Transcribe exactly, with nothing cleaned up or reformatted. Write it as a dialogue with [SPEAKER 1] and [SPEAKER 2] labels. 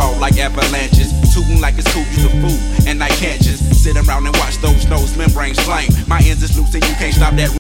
[SPEAKER 1] fall like avalanches. Tootin' like it's cool, you's a fool, and I can't just sit around and watch those nose membranes flame. My ends is loose and you can't stop that